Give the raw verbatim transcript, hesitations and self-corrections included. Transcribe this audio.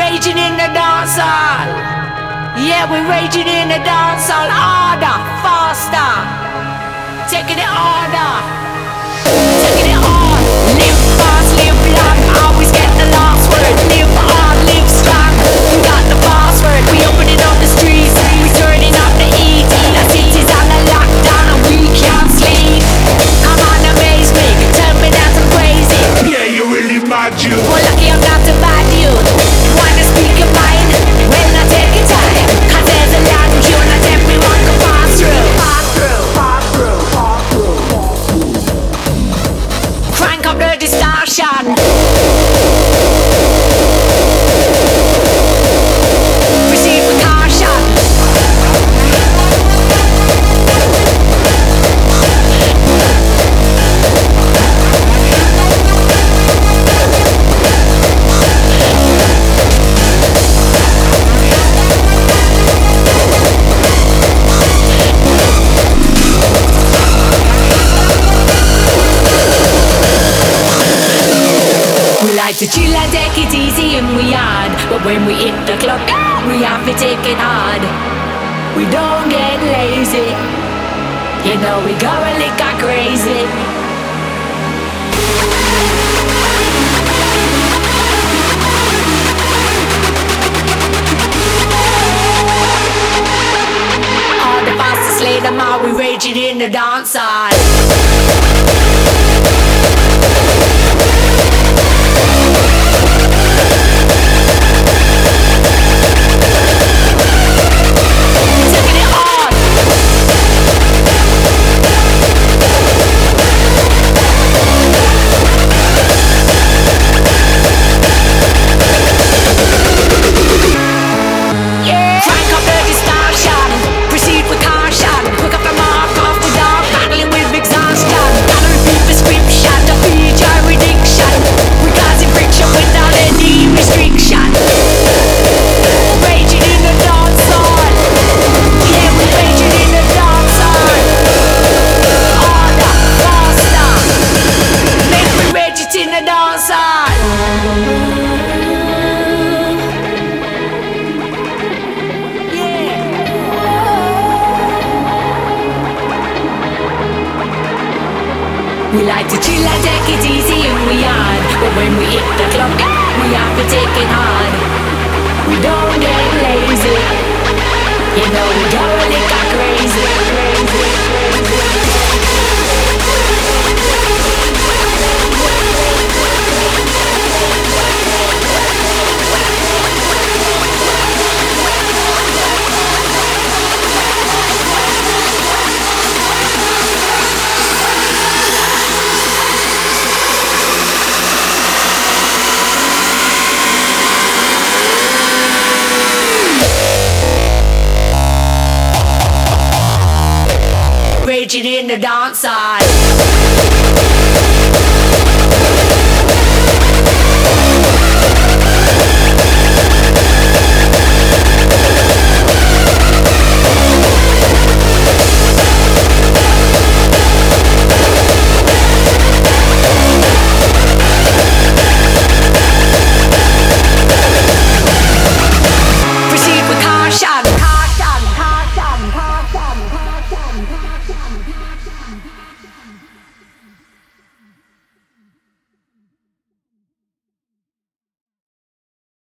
raging in the dance hall. Yeah, we're raging in the dance hall. Harder, faster. Taking it harder. Taking it hard. Live fast, live long. Always get the last word. Live hard, live strong. We got the password. We opening up the streets. We turning up the heat. The city's on the lockdown and we can't sleep. Come on, amaze me. Tell me that I'm crazy. Yeah, you really mad, you. Well, lucky I'm not a bad dude. Wanna speak your mind? Well, I take your time. Cause there's a long queue and everyone can pass through. Pass through, pass through, pass through, pass through. Crank up the distortion. Proceed with caution. We like to chill and take it easy and we hard. But when we hit the club, we have to take it hard. We don't get lazy. You know we go a lick crazy. All the fastest lay them out, we raging in the dance hall. We like to chill and take it easy and we hard. But when we hit the club, we have to take it hard. We don't get lazy. You know we go a lick crazy, crazy, crazy. Raging in the dance hall.